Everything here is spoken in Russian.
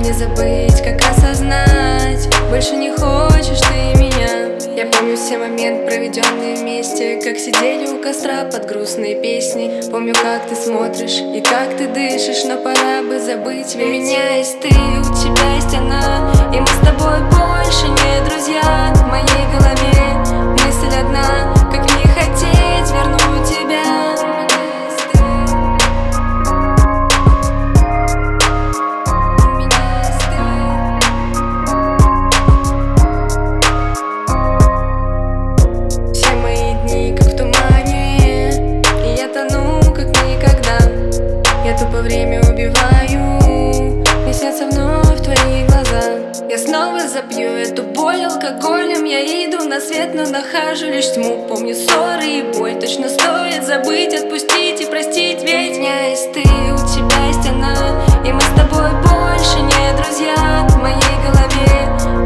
не забыть, как осознать, больше не хочешь ты меня. Я помню все моменты, проведенные вместе, как сидели у костра под грустные песни. Помню, как ты смотришь и как ты дышишь, но пора бы забыть, ведь у меня есть ты, у тебя есть она, и мы с тобой больше не друзья. В моей голове мысль одна, как не хотеть вернуть тебя. Тупо время убиваю, мне снятся вновь твои глаза. Я снова запью эту боль алкоголем. Я иду на свет, но нахожу лишь тьму. Помню ссоры и боль, точно стоит забыть, отпустить и простить. Ведь у меня есть ты, у тебя есть она, и мы с тобой больше не друзья. В моей голове